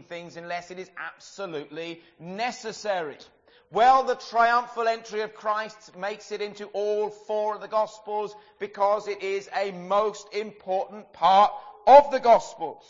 eating things unless it is absolutely necessary. Well, the triumphal entry of Christ makes it into all four of the Gospels because it is a most important part of the Gospels.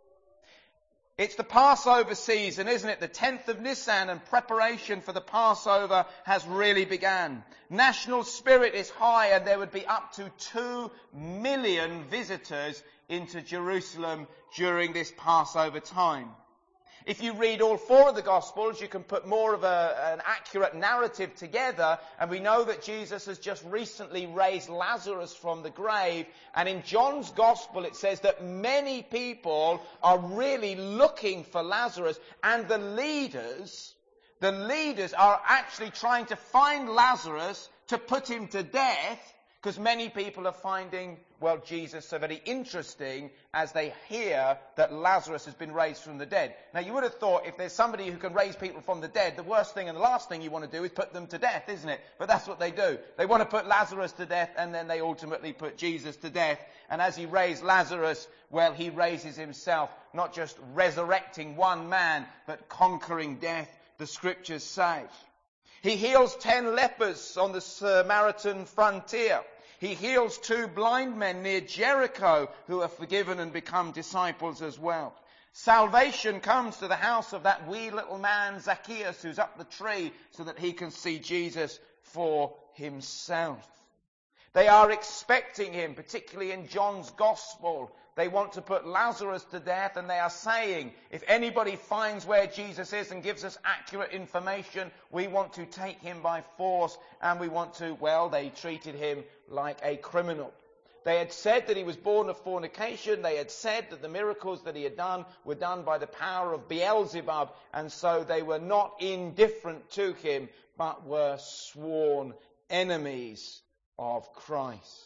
It's the Passover season, isn't it? The 10th of Nisan, and preparation for the Passover has really begun. National spirit is high, and there would be up to 2 million visitors into Jerusalem during this Passover time. If you read all four of the Gospels, you can put more of an accurate narrative together. And we know that Jesus has just recently raised Lazarus from the grave. And in John's Gospel, it says that many people are really looking for Lazarus. And the leaders are actually trying to find Lazarus to put him to death, because many people are finding, Jesus so very interesting as they hear that Lazarus has been raised from the dead. Now, you would have thought if there's somebody who can raise people from the dead, the worst thing and the last thing you want to do is put them to death, isn't it? But that's what they do. They want to put Lazarus to death, and then they ultimately put Jesus to death. And as he raised Lazarus, he raises himself, not just resurrecting one man, but conquering death, the scriptures say. He heals 10 lepers on the Samaritan frontier. He heals 2 blind men near Jericho who are forgiven and become disciples as well. Salvation comes to the house of that wee little man Zacchaeus who's up the tree so that he can see Jesus for himself. They are expecting him, particularly in John's Gospel. They want to put Lazarus to death, and they are saying, if anybody finds where Jesus is and gives us accurate information, we want to take him by force, and we want to, they treated him like a criminal. They had said that he was born of fornication. They had said that the miracles that he had done were done by the power of Beelzebub, and so they were not indifferent to him, but were sworn enemies of Christ.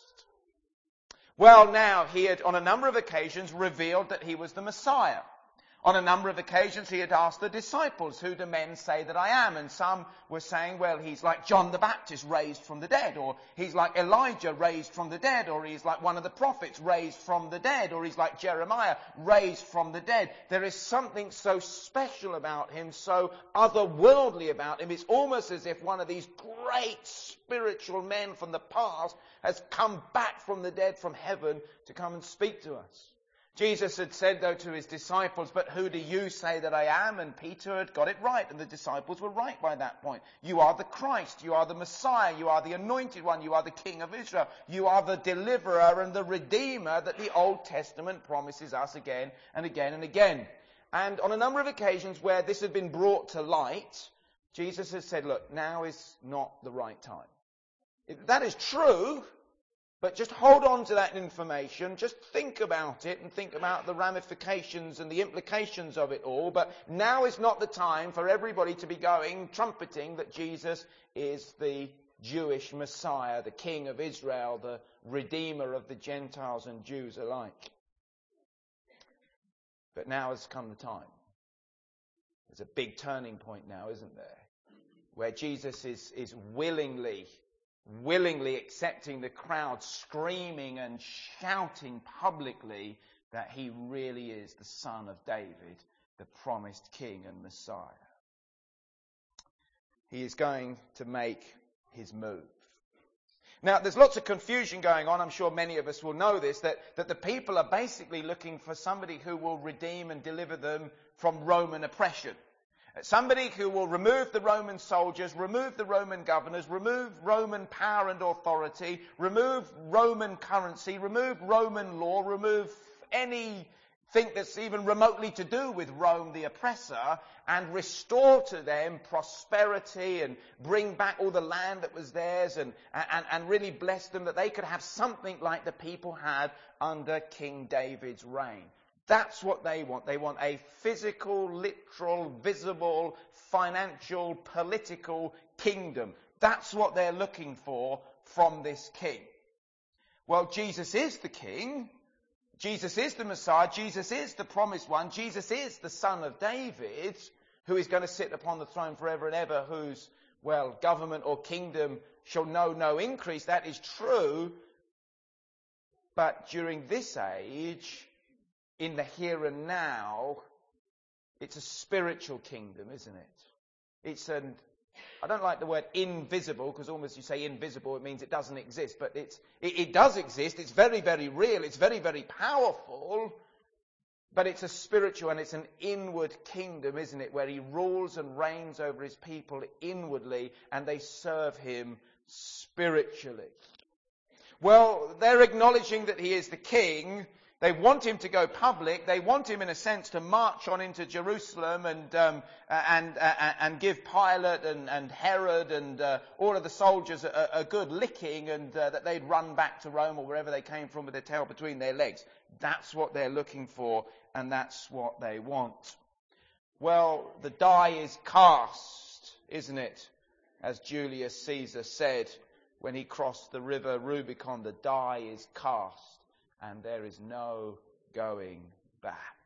Now he had on a number of occasions revealed that he was the Messiah. On a number of occasions he had asked the disciples, who do men say that I am? And some were saying, he's like John the Baptist raised from the dead, or he's like Elijah raised from the dead, or he's like one of the prophets raised from the dead, or he's like Jeremiah raised from the dead. There is something so special about him, so otherworldly about him. It's almost as if one of these great spiritual men from the past has come back from the dead, from heaven, to come and speak to us. Jesus had said, though, to his disciples, but who do you say that I am? And Peter had got it right, and the disciples were right by that point. You are the Christ, you are the Messiah, you are the anointed one, you are the King of Israel, you are the deliverer and the redeemer that the Old Testament promises us again and again and again. And on a number of occasions where this had been brought to light, Jesus has said, look, now is not the right time. That is true. But just hold on to that information, just think about it and think about the ramifications and the implications of it all. But now is not the time for everybody to be going, trumpeting that Jesus is the Jewish Messiah, the King of Israel, the Redeemer of the Gentiles and Jews alike. But now has come the time. There's a big turning point now, isn't there? Where Jesus is willingly accepting the crowd screaming and shouting publicly that he really is the Son of David, the promised King and Messiah. He is going to make his move. Now, there's lots of confusion going on. I'm sure many of us will know this, that the people are basically looking for somebody who will redeem and deliver them from Roman oppression. Somebody who will remove the Roman soldiers, remove the Roman governors, remove Roman power and authority, remove Roman currency, remove Roman law, remove anything that's even remotely to do with Rome, the oppressor, and restore to them prosperity and bring back all the land that was theirs and really bless them that they could have something like the people had under King David's reign. That's what they want. They want a physical, literal, visible, financial, political kingdom. That's what they're looking for from this king. Well, Jesus is the king. Jesus is the Messiah. Jesus is the promised one. Jesus is the Son of David, who is going to sit upon the throne forever and ever, whose, government or kingdom shall know no increase. That is true. But during this age, in the here and now, It's a spiritual kingdom, isn't it? I don't like the word invisible, because almost you say invisible, it means it doesn't exist. But it does exist. It's very, very real. It's very, very powerful. But it's a spiritual and it's an inward kingdom, isn't it? Where he rules and reigns over his people inwardly and they serve him spiritually. Well, they're acknowledging that he is the king. They want him to go public. They want him, in a sense, to march on into Jerusalem and give Pilate and Herod and all of the soldiers a good licking, and that they'd run back to Rome or wherever they came from with their tail between their legs. That's what they're looking for, and that's what they want. Well, the die is cast, isn't it? As Julius Caesar said when he crossed the river Rubicon, the die is cast. And there is no going back.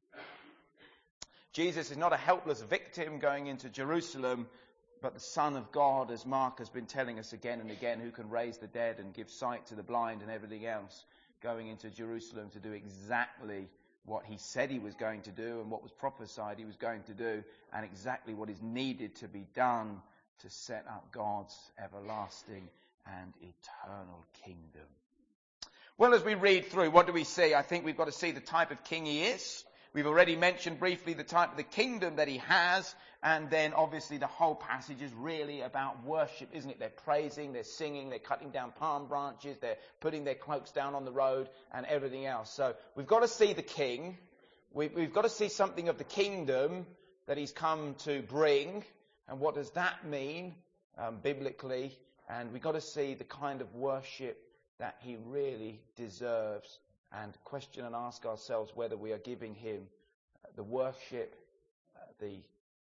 Jesus is not a helpless victim going into Jerusalem, but the Son of God, as Mark has been telling us again and again, who can raise the dead and give sight to the blind and everything else, going into Jerusalem to do exactly what he said he was going to do and what was prophesied he was going to do, and exactly what is needed to be done to set up God's everlasting and eternal kingdom. Well, as we read through, what do we see? I think we've got to see the type of king he is. We've already mentioned briefly the type of the kingdom that he has. And then obviously the whole passage is really about worship, isn't it? They're praising, they're singing, they're cutting down palm branches, they're putting their cloaks down on the road and everything else. So we've got to see the king. We've got to see something of the kingdom that he's come to bring. And what does that mean biblically? And we've got to see the kind of worship that he really deserves, and question and ask ourselves whether we are giving him the worship, the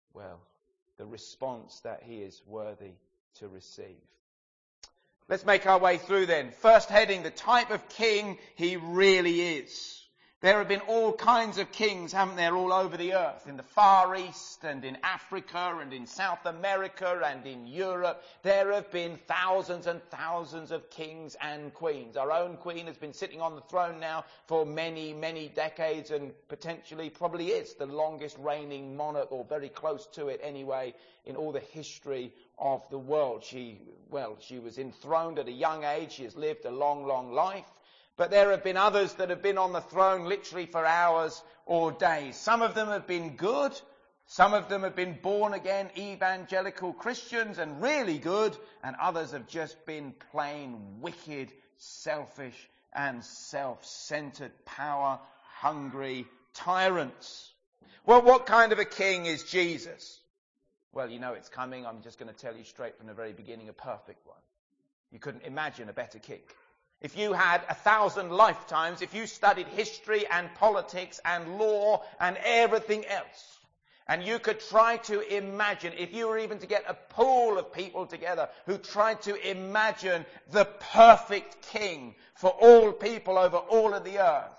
response that he is worthy to receive. Let's make our way through then. First heading, the type of king he really is. There have been all kinds of kings, haven't there, all over the earth, in the Far East and in Africa and in South America and in Europe. There have been thousands and thousands of kings and queens. Our own queen has been sitting on the throne now for many, many decades, and potentially probably is the longest reigning monarch, or very close to it anyway, in all the history of the world. She was enthroned at a young age. She has lived a long, long life. But there have been others that have been on the throne literally for hours or days. Some of them have been good. Some of them have been born again evangelical Christians and really good. And others have just been plain wicked, selfish and self-centered, power-hungry tyrants. Well, what kind of a king is Jesus? Well, you know it's coming. I'm just going to tell you straight from the very beginning, a perfect one. You couldn't imagine a better king. If you had 1,000 lifetimes, if you studied history and politics and law and everything else, and you could try to imagine, if you were even to get a pool of people together who tried to imagine the perfect king for all people over all of the earth,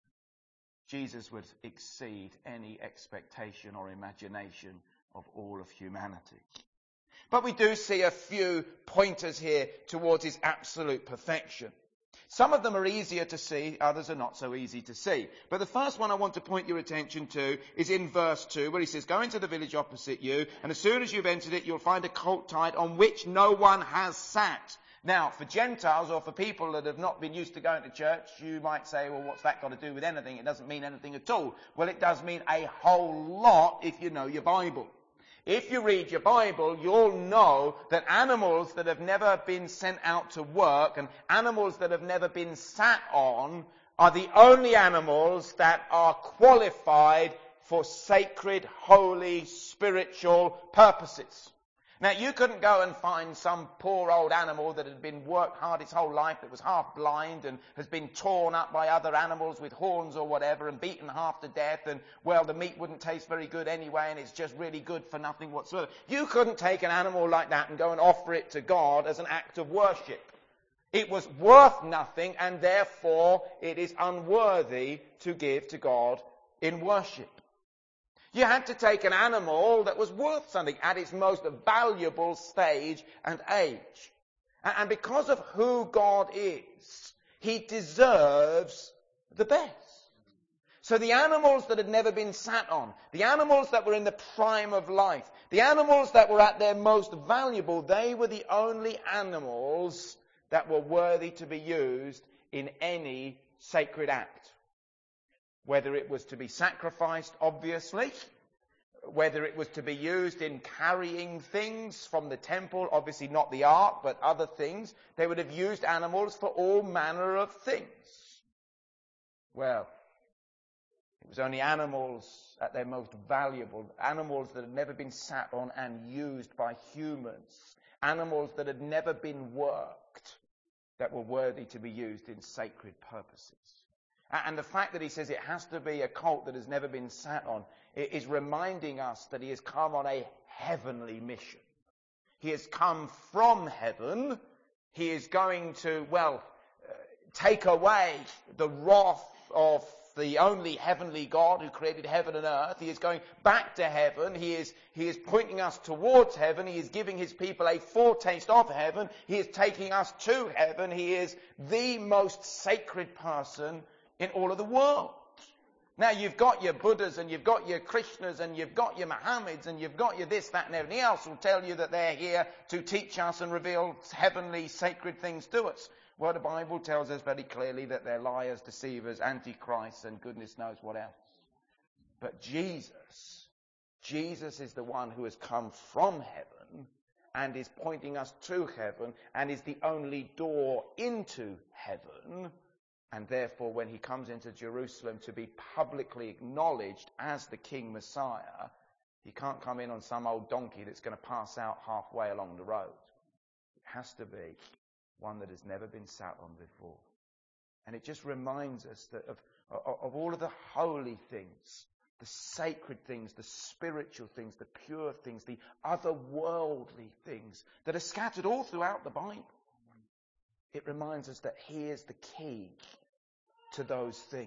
Jesus would exceed any expectation or imagination of all of humanity. But we do see a few pointers here towards his absolute perfection. Some of them are easier to see, others are not so easy to see. But the first one I want to point your attention to is in verse 2, where he says, "Go into the village opposite you, and as soon as you've entered it, you'll find a colt tied on which no one has sat." Now, for Gentiles or for people that have not been used to going to church, you might say, well, what's that got to do with anything? It doesn't mean anything at all. Well, it does mean a whole lot if you know your Bible. If you read your Bible, you'll know that animals that have never been sent out to work and animals that have never been sat on are the only animals that are qualified for sacred, holy, spiritual purposes. Now, you couldn't go and find some poor old animal that had been worked hard its whole life, that was half blind and has been torn up by other animals with horns or whatever and beaten half to death, and, well, the meat wouldn't taste very good anyway and it's just really good for nothing whatsoever. You couldn't take an animal like that and go and offer it to God as an act of worship. It was worth nothing, and therefore it is unworthy to give to God in worship. You had to take an animal that was worth something at its most valuable stage and age. And because of who God is, he deserves the best. So the animals that had never been sat on, the animals that were in the prime of life, the animals that were at their most valuable, they were the only animals that were worthy to be used in any sacred act. Whether it was to be sacrificed, obviously, whether it was to be used in carrying things from the temple, obviously not the ark, but other things, they would have used animals for all manner of things. Well, it was only animals at their most valuable, animals that had never been sat on and used by humans, animals that had never been worked, that were worthy to be used in sacred purposes. And the fact that he says it has to be a colt that has never been sat on is reminding us that he has come on a heavenly mission. He has come from heaven. He is going to, take away the wrath of the only heavenly God who created heaven and earth. He is going back to heaven. He is pointing us towards heaven. He is giving his people a foretaste of heaven. He is taking us to heaven. He is the most sacred person in all of the world. Now you've got your Buddhas and you've got your Krishnas and you've got your Mohammeds and you've got your this, that and everything else who tell you that they're here to teach us and reveal heavenly sacred things to us. Well, the Bible tells us very clearly that they're liars, deceivers, antichrists and goodness knows what else. But Jesus is the one who has come from heaven and is pointing us to heaven and is the only door into heaven. And therefore, when he comes into Jerusalem to be publicly acknowledged as the King Messiah, he can't come in on some old donkey that's going to pass out halfway along the road. It has to be one that has never been sat on before. And it just reminds us that of all of the holy things, the sacred things, the spiritual things, the pure things, the otherworldly things that are scattered all throughout the Bible. It reminds us that he is the key to those things.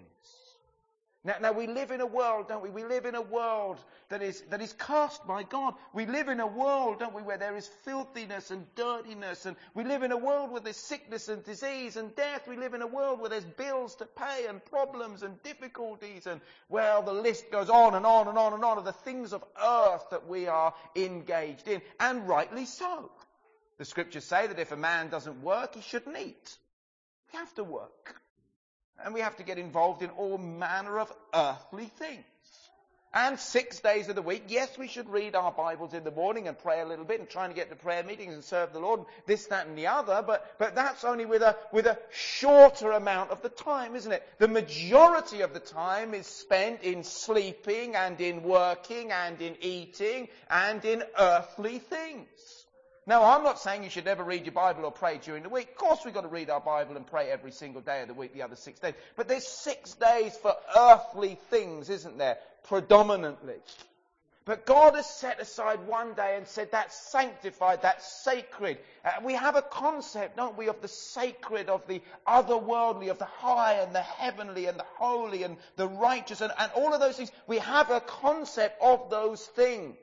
Now we live in a world, don't we? We live in a world that is cursed by God. We live in a world, don't we, where there is filthiness and dirtiness, and we live in a world where there's sickness and disease and death. We live in a world where there's bills to pay and problems and difficulties, and the list goes on and on and on and on of the things of earth that we are engaged in, and rightly so. The scriptures say that if a man doesn't work, he shouldn't eat. We have to work. And we have to get involved in all manner of earthly things. And 6 days of the week, yes, we should read our Bibles in the morning and pray a little bit and trying to get to prayer meetings and serve the Lord, and this, that and the other, but that's only with a shorter amount of the time, isn't it? The majority of the time is spent in sleeping and in working and in eating and in earthly things. Now, I'm not saying you should never read your Bible or pray during the week. Of course we've got to read our Bible and pray every single day of the week, the other 6 days. But there's 6 days for earthly things, isn't there? Predominantly. But God has set aside one day and said that's sanctified, that's sacred. We have a concept, don't we, of the sacred, of the otherworldly, of the high and the heavenly and the holy and the righteous and all of those things. We have a concept of those things.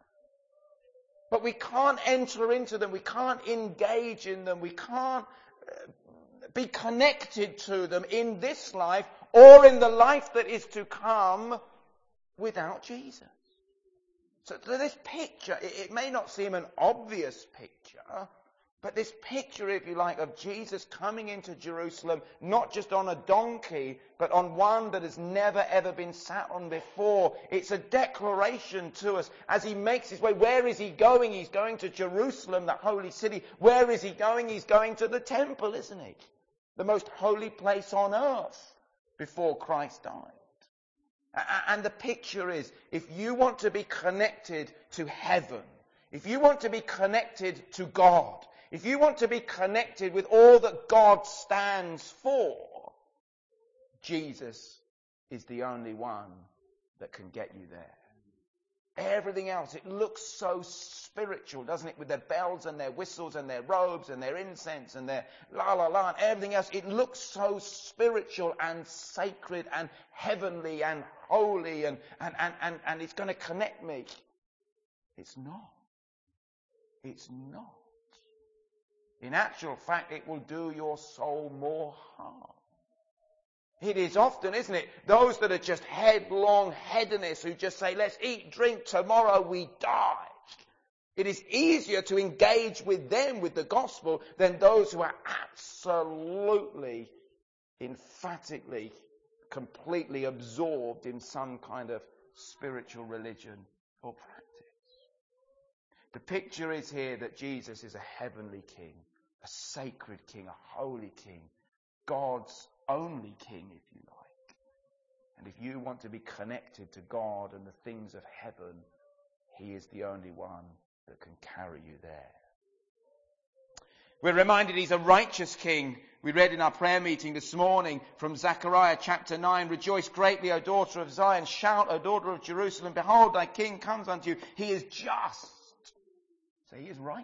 But we can't enter into them, we can't engage in them, we can't be connected to them in this life or in the life that is to come without Jesus. So this picture, it may not seem an obvious picture, but this picture, if you like, of Jesus coming into Jerusalem, not just on a donkey, but on one that has never ever been sat on before. It's a declaration to us as he makes his way. Where is he going? He's going to Jerusalem, the holy city. Where is he going? He's going to the temple, isn't he? The most holy place on earth before Christ died. And the picture is, if you want to be connected to heaven, if you want to be connected to God, if you want to be connected with all that God stands for, Jesus is the only one that can get you there. Everything else, it looks so spiritual, doesn't it? With their bells and their whistles and their robes and their incense and their la la la and everything else. It looks so spiritual and sacred and heavenly and holy and it's going to connect me. It's not. It's not. In actual fact, it will do your soul more harm. It is often, isn't it? Those that are just headlong hedonists who just say, let's eat, drink, tomorrow we die. It is easier to engage with them with the gospel than those who are absolutely, emphatically, completely absorbed in some kind of spiritual religion or practice. The picture is here that Jesus is a heavenly king, a sacred king, a holy king, God's only king, if you like. And if you want to be connected to God and the things of heaven, he is the only one that can carry you there. We're reminded he's a righteous king. We read in our prayer meeting this morning from Zechariah chapter 9, rejoice greatly, O daughter of Zion, shout, O daughter of Jerusalem, behold, thy king comes unto you. He is just. So he is righteous.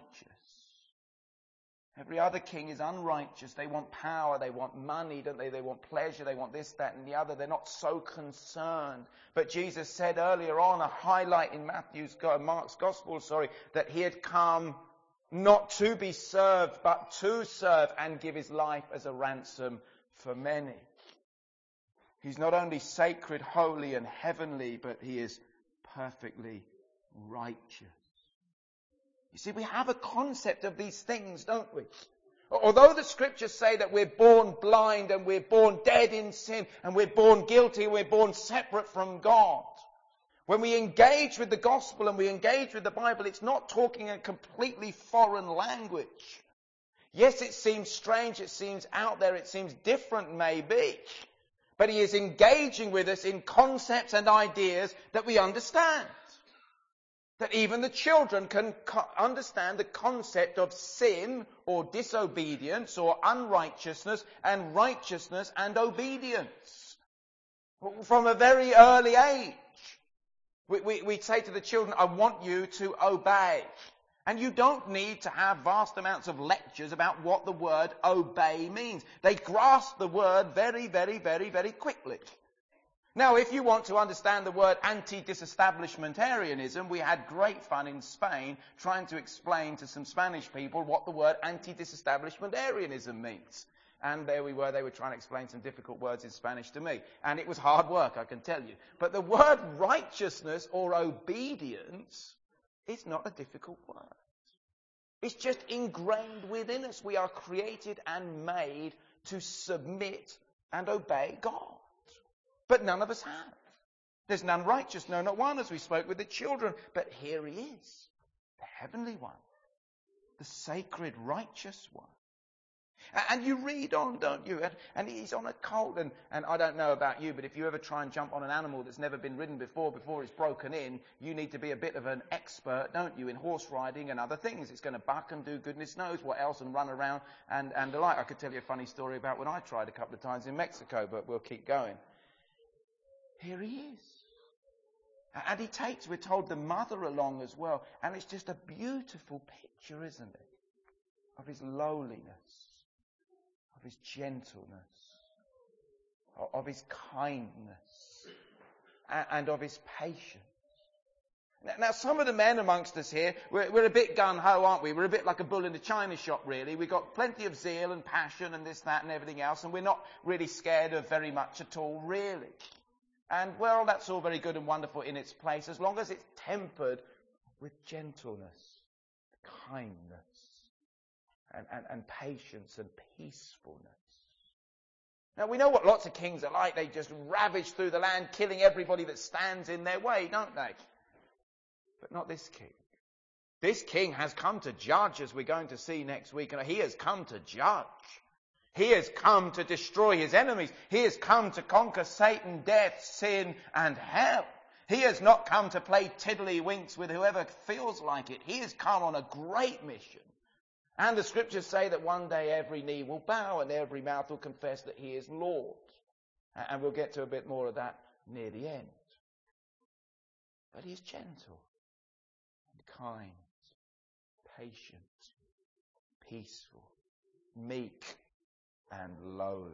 Every other king is unrighteous. They want power, they want money, don't they? They want pleasure, they want this, that, and the other. They're not so concerned. But Jesus said earlier on, a highlight in Mark's Gospel, that he had come not to be served, but to serve and give his life as a ransom for many. He's not only sacred, holy, and heavenly, but he is perfectly righteous. You see, we have a concept of these things, don't we? Although the scriptures say that we're born blind and we're born dead in sin and we're born guilty and we're born separate from God, when we engage with the gospel and we engage with the Bible, it's not talking a completely foreign language. Yes, it seems strange, it seems out there, it seems different maybe, but he is engaging with us in concepts and ideas that we understand. That even the children can understand the concept of sin or disobedience or unrighteousness and righteousness and obedience. From a very early age, we say to the children, I want you to obey. And you don't need to have vast amounts of lectures about what the word obey means. They grasp the word very, very, very, very quickly. Now, if you want to understand the word anti-disestablishmentarianism, we had great fun in Spain trying to explain to some Spanish people what the word anti-disestablishmentarianism means. And there we were, they were trying to explain some difficult words in Spanish to me. And it was hard work, I can tell you. But the word righteousness or obedience is not a difficult word. It's just ingrained within us. We are created and made to submit and obey God. But none of us have. There's none righteous, no, not one, as we spoke with the children. But here he is, the heavenly one, the sacred, righteous one. And you read on, don't you? And he's on a colt. And I don't know about you, but if you ever try and jump on an animal that's never been ridden before it's broken in, you need to be a bit of an expert, don't you, in horse riding and other things. It's going to buck and do goodness knows what else and run around and the like. I could tell you a funny story about when I tried a couple of times in Mexico, but we'll keep going. Here he is. And he takes, we're told, the mother along as well. And it's just a beautiful picture, isn't it? Of his lowliness, of his gentleness, of his kindness, and of his patience. Now, some of the men amongst us here, we're a bit gung-ho, aren't we? We're a bit like a bull in a china shop, really. We've got plenty of zeal and passion and this, that, and everything else, and we're not really scared of very much at all, really. And, well, that's all very good and wonderful in its place, as long as it's tempered with gentleness, kindness, and patience and peacefulness. Now, we know what lots of kings are like. They just ravage through the land, killing everybody that stands in their way, don't they? But not this king. This king has come to judge, as we're going to see next week. And he has come to judge. He has come to destroy his enemies. He has come to conquer Satan, death, sin, and hell. He has not come to play tiddlywinks with whoever feels like it. He has come on a great mission. And the scriptures say that one day every knee will bow and every mouth will confess that he is Lord. And we'll get to a bit more of that near the end. But he is gentle and kind, patient, peaceful, meek, and lowly.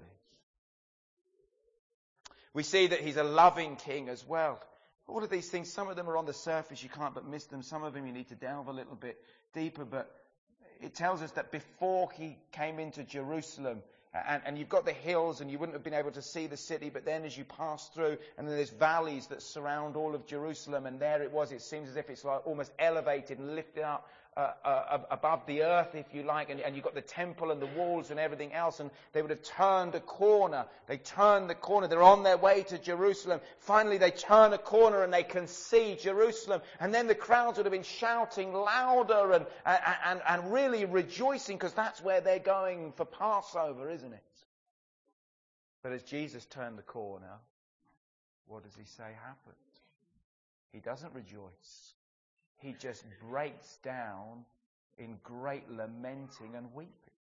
We see that he's a loving king as well. All of these things, some of them are on the surface, you can't but miss them. Some of them you need to delve a little bit deeper. But it tells us that before he came into Jerusalem, And you've got the hills, and you wouldn't have been able to see the city, but then as you pass through, and then there's valleys that surround all of Jerusalem, and there it was. It seems as if it's like almost elevated and lifted up above the earth, if you like, and you've got the temple and the walls and everything else, and they would have turned a corner. They turned the corner. They're on their way to Jerusalem. Finally, they turn a corner and they can see Jerusalem, and then the crowds would have been shouting louder and really rejoicing, because that's where they're going for Passover, isn't it? But as Jesus turned the corner, what does he say happened? He doesn't rejoice. He just breaks down in great lamenting and weeping.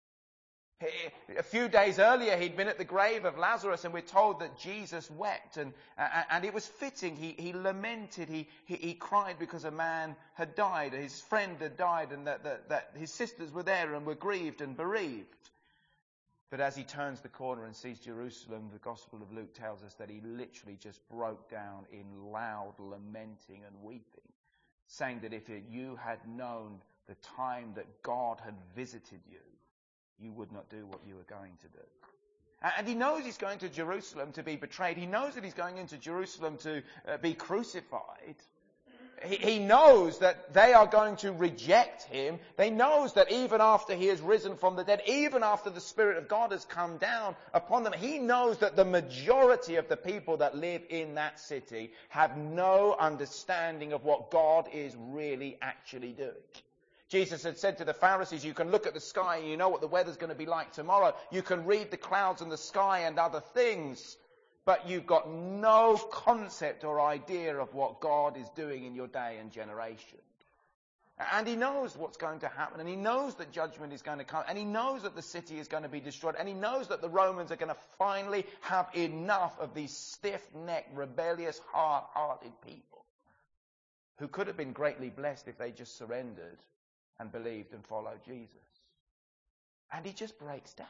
A few days earlier, he'd been at the grave of Lazarus, and we're told that Jesus wept, and it was fitting. He lamented, he cried because a man had died, his friend had died, and that his sisters were there and were grieved and bereaved. But as he turns the corner and sees Jerusalem, the Gospel of Luke tells us that he literally just broke down in loud lamenting and weeping, saying that if you had known the time that God had visited you, you would not do what you were going to do. And he knows he's going to Jerusalem to be betrayed. He knows that he's going into Jerusalem to be crucified. He knows that they are going to reject him. They knows that even after he has risen from the dead, even after the Spirit of God has come down upon them, he knows that the majority of the people that live in that city have no understanding of what God is really actually doing. Jesus had said to the Pharisees, you can look at the sky and you know what the weather's going to be like tomorrow. You can read the clouds in the sky and other things, but you've got no concept or idea of what God is doing in your day and generation. And he knows what's going to happen, and he knows that judgment is going to come, and he knows that the city is going to be destroyed, and he knows that the Romans are going to finally have enough of these stiff-necked, rebellious, hard-hearted people who could have been greatly blessed if they just surrendered and believed and followed Jesus. And he just breaks down.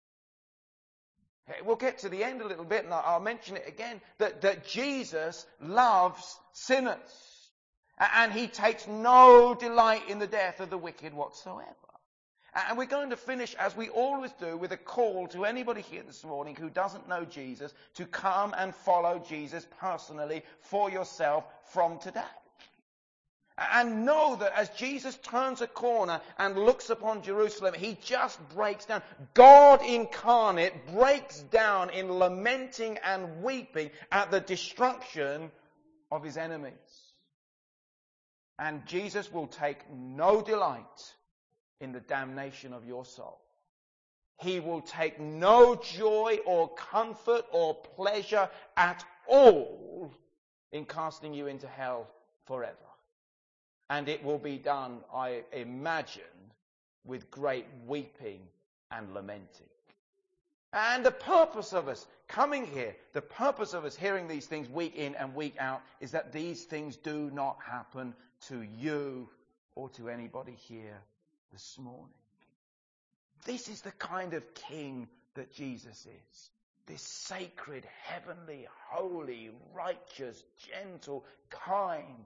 We'll get to the end a little bit, and I'll mention it again, that Jesus loves sinners. And he takes no delight in the death of the wicked whatsoever. And we're going to finish, as we always do, with a call to anybody here this morning who doesn't know Jesus to come and follow Jesus personally for yourself from today. And know that as Jesus turns a corner and looks upon Jerusalem, he just breaks down. God incarnate breaks down in lamenting and weeping at the destruction of his enemies. And Jesus will take no delight in the damnation of your soul. He will take no joy or comfort or pleasure at all in casting you into hell forever. And it will be done, I imagine, with great weeping and lamenting. And the purpose of us coming here, the purpose of us hearing these things week in and week out, is that these things do not happen to you or to anybody here this morning. This is the kind of king that Jesus is. This sacred, heavenly, holy, righteous, gentle, kind,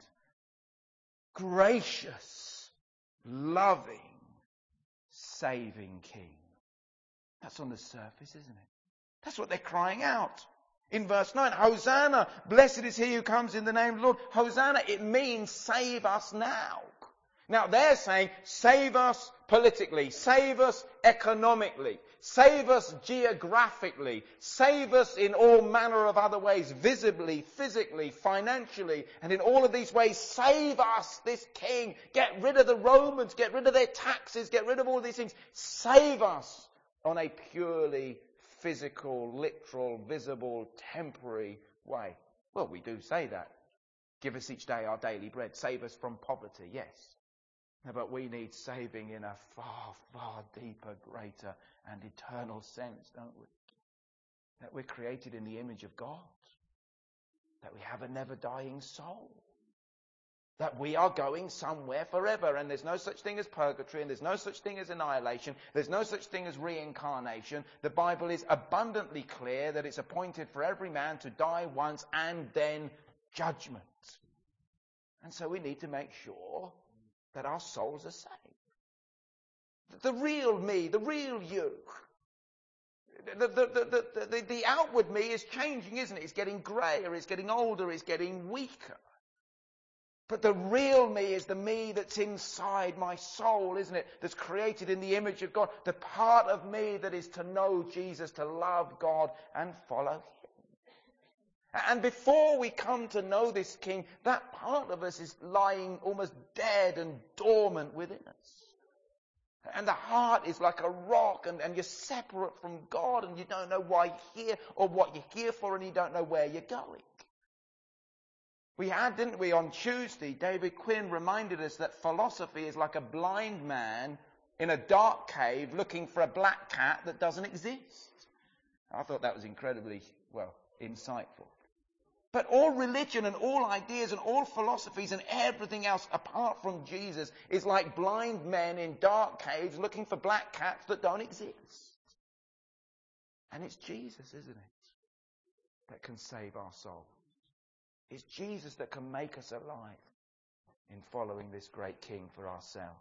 gracious, loving, saving king. That's on the surface, isn't it? That's what they're crying out. In verse 9, Hosanna, blessed is he who comes in the name of the Lord. Hosanna, it means save us now. Now they're saying, save us politically, save us economically, save us geographically, save us in all manner of other ways, visibly, physically, financially, and in all of these ways, save us, this king. Get rid of the Romans, get rid of their taxes, get rid of all these things. Save us on a purely physical, literal, visible, temporary way. Well, we do say that. Give us each day our daily bread. Save us from poverty, yes. But we need saving in a far, far deeper, greater and eternal sense, don't we? That we're created in the image of God. That we have a never-dying soul. That we are going somewhere forever, and there's no such thing as purgatory, and there's no such thing as annihilation, there's no such thing as reincarnation. The Bible is abundantly clear that it's appointed for every man to die once and then judgment. And so we need to make sure that our souls are saved. The real me, the real you, The outward me is changing, isn't it? It's getting greyer, it's getting older, it's getting weaker. But the real me is the me that's inside my soul, isn't it? That's created in the image of God. The part of me that is to know Jesus, to love God and follow Him. And before we come to know this King, that part of us is lying almost dead and dormant within us. And the heart is like a rock, and you're separate from God, and you don't know why you're here or what you're here for, and you don't know where you're going. We had, didn't we, on Tuesday, David Quinn reminded us that philosophy is like a blind man in a dark cave looking for a black cat that doesn't exist. I thought that was incredibly, insightful. But all religion and all ideas and all philosophies and everything else apart from Jesus is like blind men in dark caves looking for black cats that don't exist. And it's Jesus, isn't it, that can save our souls. It's Jesus that can make us alive in following this great King for ourselves.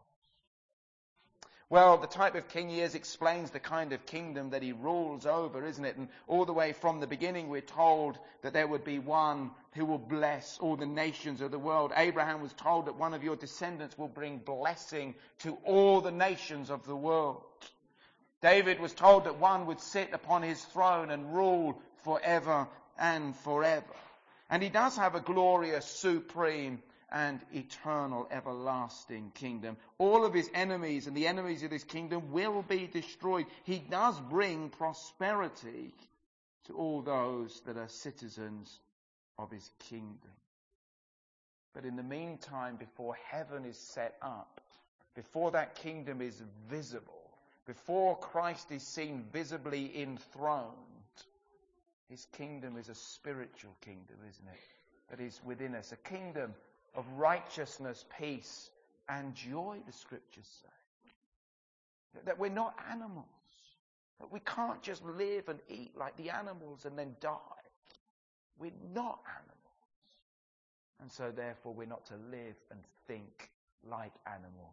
Well, the type of king he is explains the kind of kingdom that he rules over, isn't it? And all the way from the beginning we're told that there would be one who will bless all the nations of the world. Abraham was told that one of your descendants will bring blessing to all the nations of the world. David was told that one would sit upon his throne and rule forever and forever. And he does have a glorious, supreme, and eternal, everlasting kingdom. All of his enemies and the enemies of his kingdom will be destroyed. He does bring prosperity to all those that are citizens of his kingdom. But in the meantime, before heaven is set up, before that kingdom is visible, before Christ is seen visibly enthroned, his kingdom is a spiritual kingdom, isn't it? That is within us. A kingdom of righteousness, peace, and joy, the scriptures say. That we're not animals. That we can't just live and eat like the animals and then die. We're not animals. And so therefore we're not to live and think like animals.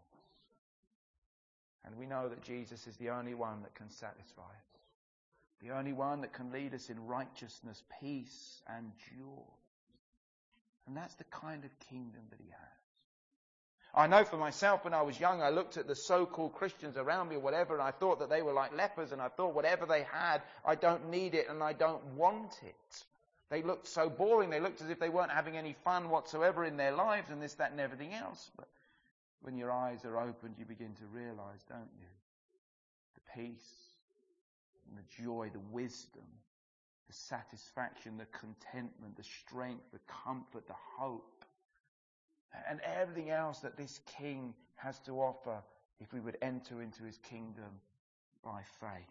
And we know that Jesus is the only one that can satisfy us. The only one that can lead us in righteousness, peace, and joy. And that's the kind of kingdom that he has. I know for myself, when I was young, I looked at the so-called Christians around me or whatever, and I thought that they were like lepers, and I thought whatever they had, I don't need it and I don't want it. They looked so boring. They looked as if they weren't having any fun whatsoever in their lives, and this, that, and everything else. But when your eyes are opened, you begin to realize, don't you? The peace, and the joy, the wisdom, the satisfaction, the contentment, the strength, the comfort, the hope, and everything else that this King has to offer if we would enter into his kingdom by faith.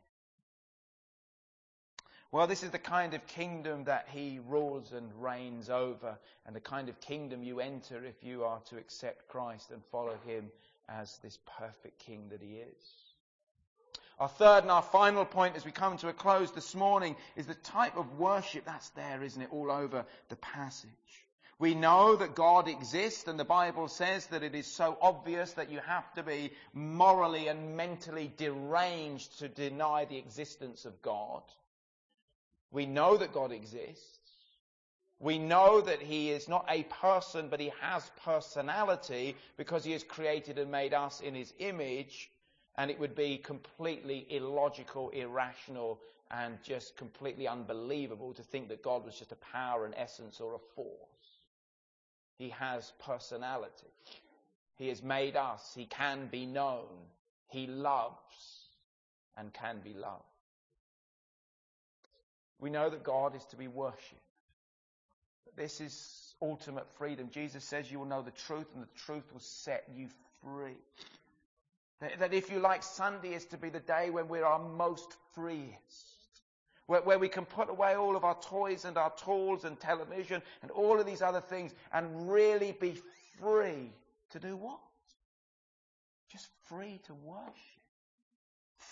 Well, this is the kind of kingdom that he rules and reigns over, and the kind of kingdom you enter if you are to accept Christ and follow him as this perfect King that he is. Our third and our final point as we come to a close this morning is the type of worship that's there, isn't it, all over the passage. We know that God exists, and the Bible says that it is so obvious that you have to be morally and mentally deranged to deny the existence of God. We know that God exists. We know that he is not a person, but he has personality because he has created and made us in his image. And it would be completely illogical, irrational, and just completely unbelievable to think that God was just a power, an essence, or a force. He has personality. He has made us. He can be known. He loves and can be loved. We know that God is to be worshipped. This is ultimate freedom. Jesus says you will know the truth, and the truth will set you free. That if you like, Sunday is to be the day when we're our most freest. Where we can put away all of our toys and our tools and television and all of these other things and really be free to do what? Just free to worship.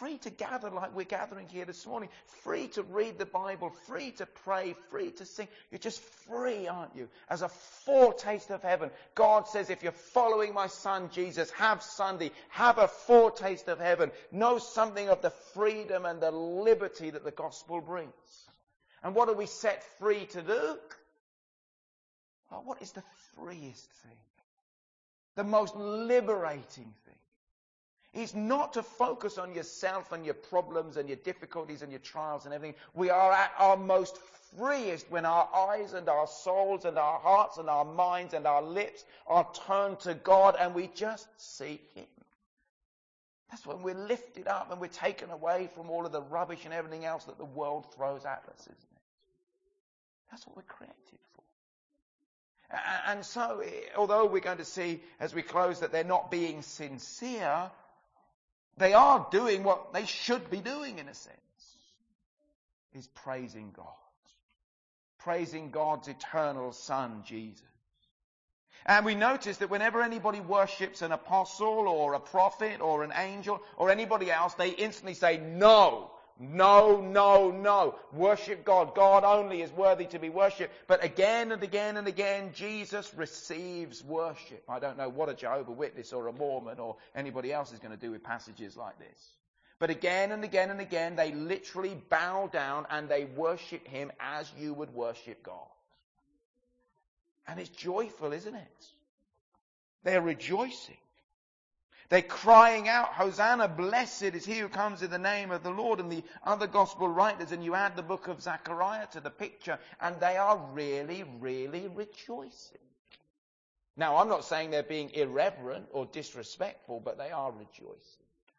free to gather like we're gathering here this morning, free to read the Bible, free to pray, free to sing. You're just free, aren't you? As a foretaste of heaven. God says, if you're following my Son Jesus, have Sunday, have a foretaste of heaven. Know something of the freedom and the liberty that the gospel brings. And what are we set free to do? Well, what is the freest thing? The most liberating thing? It's not to focus on yourself and your problems and your difficulties and your trials and everything. We are at our most freest when our eyes and our souls and our hearts and our minds and our lips are turned to God and we just seek Him. That's when we're lifted up and we're taken away from all of the rubbish and everything else that the world throws at us, isn't it? That's what we're created for. And so, although we're going to see as we close that they're not being sincere, they are doing what they should be doing in a sense, is praising God. Praising God's eternal Son, Jesus. And we notice that whenever anybody worships an apostle or a prophet or an angel or anybody else, they instantly say, no, no, no, no. Worship God. God only is worthy to be worshipped. But again and again and again, Jesus receives worship. I don't know what a Jehovah's Witness or a Mormon or anybody else is going to do with passages like this. But again and again and again, they literally bow down and they worship Him as you would worship God. And it's joyful, isn't it? They're rejoicing. They're crying out, Hosanna, blessed is he who comes in the name of the Lord. And the other gospel writers, and you add the book of Zechariah to the picture, and they are really, really rejoicing. Now, I'm not saying they're being irreverent or disrespectful, but they are rejoicing.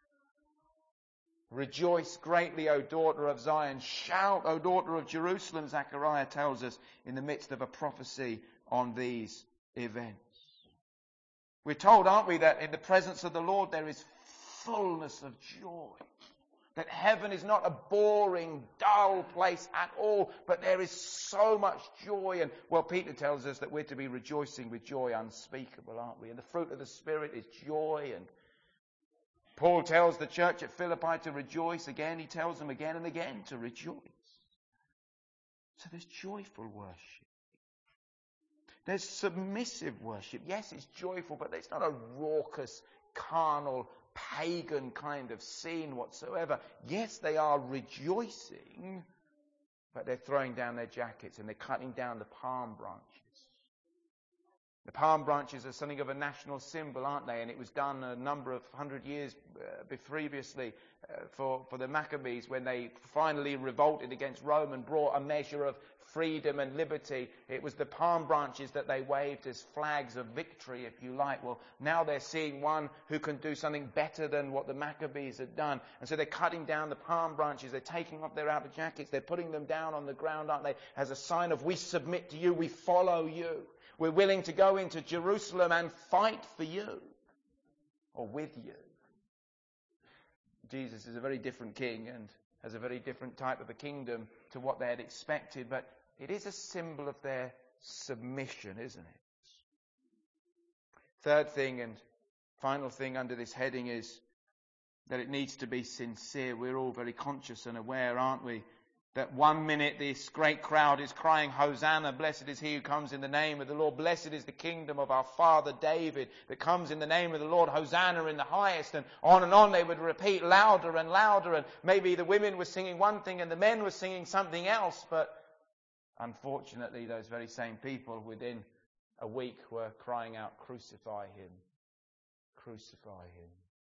Rejoice greatly, O daughter of Zion. Shout, O daughter of Jerusalem, Zechariah tells us in the midst of a prophecy on these events. We're told, aren't we, that in the presence of the Lord there is fullness of joy. That heaven is not a boring, dull place at all, but there is so much joy. And, well, Peter tells us that we're to be rejoicing with joy unspeakable, aren't we? And the fruit of the Spirit is joy. And Paul tells the church at Philippi to rejoice again. He tells them again and again to rejoice. So there's joyful worship. There's submissive worship. Yes, it's joyful, but it's not a raucous, carnal, pagan kind of scene whatsoever. Yes, they are rejoicing, but they're throwing down their jackets and they're cutting down the palm branches. The palm branches are something of a national symbol, aren't they? And it was done a number of 100 years previously for the Maccabees when they finally revolted against Rome and brought a measure of freedom and liberty. It was the palm branches that they waved as flags of victory, if you like. Well, now they're seeing one who can do something better than what the Maccabees had done. And so they're cutting down the palm branches. They're taking off their outer jackets. They're putting them down on the ground, aren't they? As a sign of, we submit to you. We follow you. We're willing to go into Jerusalem and fight for you. Or with you. Jesus is a very different king and has a very different type of a kingdom to what they had expected. But it is a symbol of their submission, isn't it? Third thing and final thing under this heading is that it needs to be sincere. We're all very conscious and aware, aren't we, that 1 minute this great crowd is crying, Hosanna, blessed is he who comes in the name of the Lord. Blessed is the kingdom of our father David that comes in the name of the Lord. Hosanna in the highest. And on they would repeat louder and louder. And maybe the women were singing one thing and the men were singing something else. But unfortunately, those very same people within a week were crying out, crucify him, crucify him.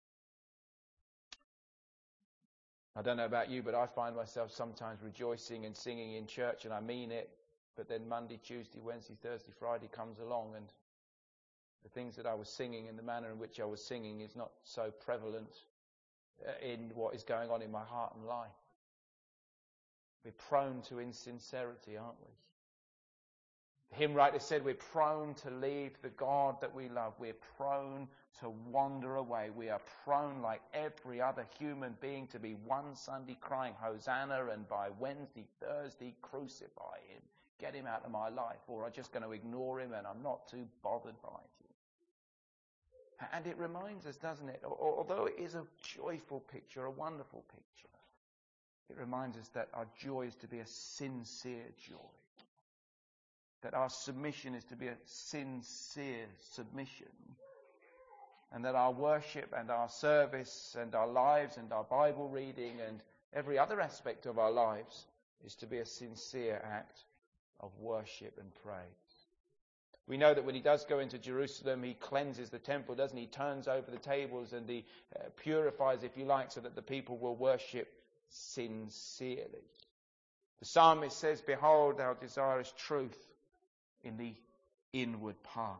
I don't know about you, but I find myself sometimes rejoicing and singing in church, and I mean it, but then Monday, Tuesday, Wednesday, Thursday, Friday comes along, and the things that I was singing and the manner in which I was singing is not so prevalent in what is going on in my heart and life. We're prone to insincerity, aren't we? The hymn writer said we're prone to leave the God that we love. We're prone to wander away. We are prone, like every other human being, to be one Sunday crying Hosanna, and by Wednesday, Thursday, crucify him. Get him out of my life. Or I'm just going to ignore him and I'm not too bothered by him. And it reminds us, doesn't it, although it is a joyful picture, a wonderful picture, it reminds us that our joy is to be a sincere joy. That our submission is to be a sincere submission. And that our worship and our service and our lives and our Bible reading and every other aspect of our lives is to be a sincere act of worship and praise. We know that when he does go into Jerusalem, he cleanses the temple, doesn't he? He turns over the tables and he purifies, if you like, so that the people will worship sincerely. The psalmist says, "Behold, thou desirest truth in the inward parts."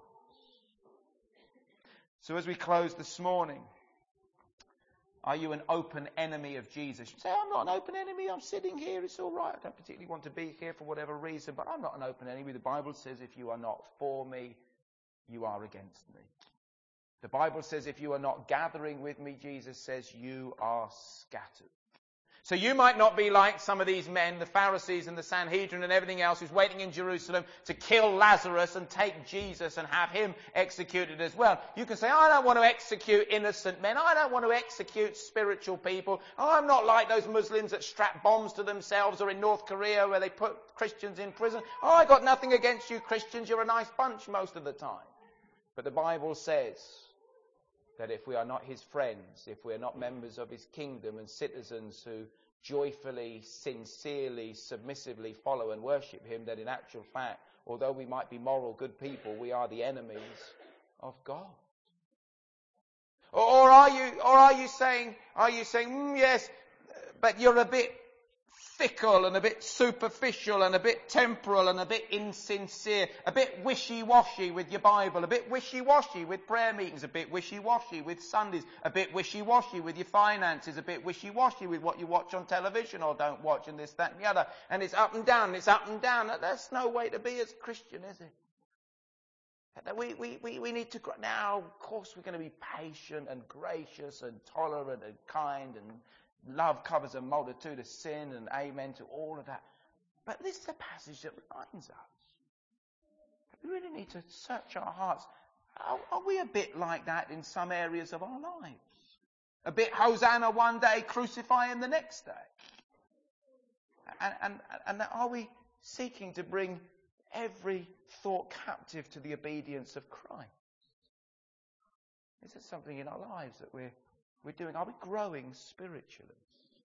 So as we close this morning, are you an open enemy of Jesus? You say, "I'm not an open enemy, I'm sitting here, it's all right. I don't particularly want to be here for whatever reason, but I'm not an open enemy." The Bible says, if you are not for me, you are against me. The Bible says, if you are not gathering with me, Jesus says, you are scattered. So you might not be like some of these men, the Pharisees and the Sanhedrin and everything else, who's waiting in Jerusalem to kill Lazarus and take Jesus and have him executed as well. You can say, "I don't want to execute innocent men. I don't want to execute spiritual people. I'm not like those Muslims that strap bombs to themselves, or in North Korea where they put Christians in prison. I got nothing against you Christians. You're a nice bunch most of the time." But the Bible says that if we are not his friends, if we are not members of his kingdom and citizens who joyfully, sincerely, submissively follow and worship him, that in actual fact, although we might be moral, good people, we are the enemies of God. Or are you saying, yes, but you're a bit fickle and a bit superficial and a bit temporal and a bit insincere, a bit wishy-washy with your Bible, a bit wishy-washy with prayer meetings, a bit wishy-washy with Sundays, a bit wishy-washy with your finances, a bit wishy-washy with what you watch on television or don't watch, and this, that and the other. And it's up and down, and it's up and down. That's no way to be as a Christian, is it? We need to grow. Now, of course, we're going to be patient and gracious and tolerant and kind, and love covers a multitude of sin, and amen to all of that. But this is a passage that reminds us that we really need to search our hearts. Are we a bit like that in some areas of our lives? A bit Hosanna one day, crucify him the next day? And are we seeking to bring every thought captive to the obedience of Christ? Is it something in our lives that we're doing? Are we growing spiritually?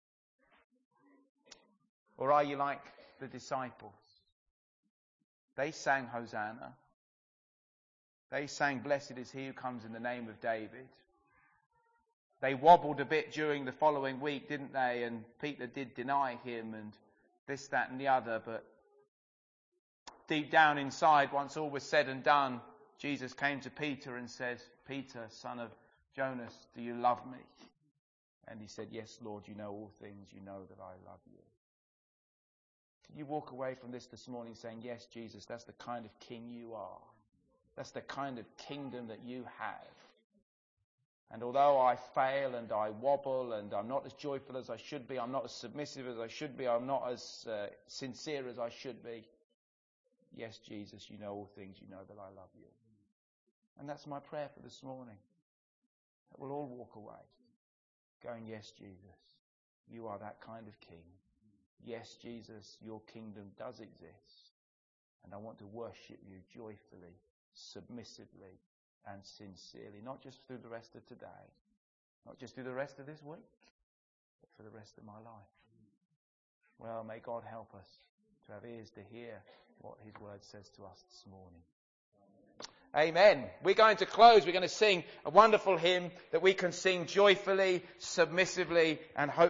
Or are you like the disciples? They sang Hosanna. They sang, "Blessed is he who comes in the name of David." They wobbled a bit during the following week, didn't they? And Peter did deny him and this, that and the other. But deep down inside, once all was said and done, Jesus came to Peter and says, "Peter, son of Jonas, do you love me?" And he said, "Yes, Lord, you know all things. You know that I love you." Can you walk away from this morning saying, "Yes, Jesus, that's the kind of king you are. That's the kind of kingdom that you have. And although I fail and I wobble and I'm not as joyful as I should be, I'm not as submissive as I should be, I'm not as sincere as I should be, yes, Jesus, you know all things. You know that I love you." And that's my prayer for this morning. That we'll all walk away going, "Yes, Jesus, you are that kind of king. Yes, Jesus, your kingdom does exist. And I want to worship you joyfully, submissively, and sincerely, not just through the rest of today, not just through the rest of this week, but for the rest of my life." Well, may God help us to have ears to hear what his word says to us this morning. Amen. We're going to close. We're going to sing a wonderful hymn that we can sing joyfully, submissively, and hopefully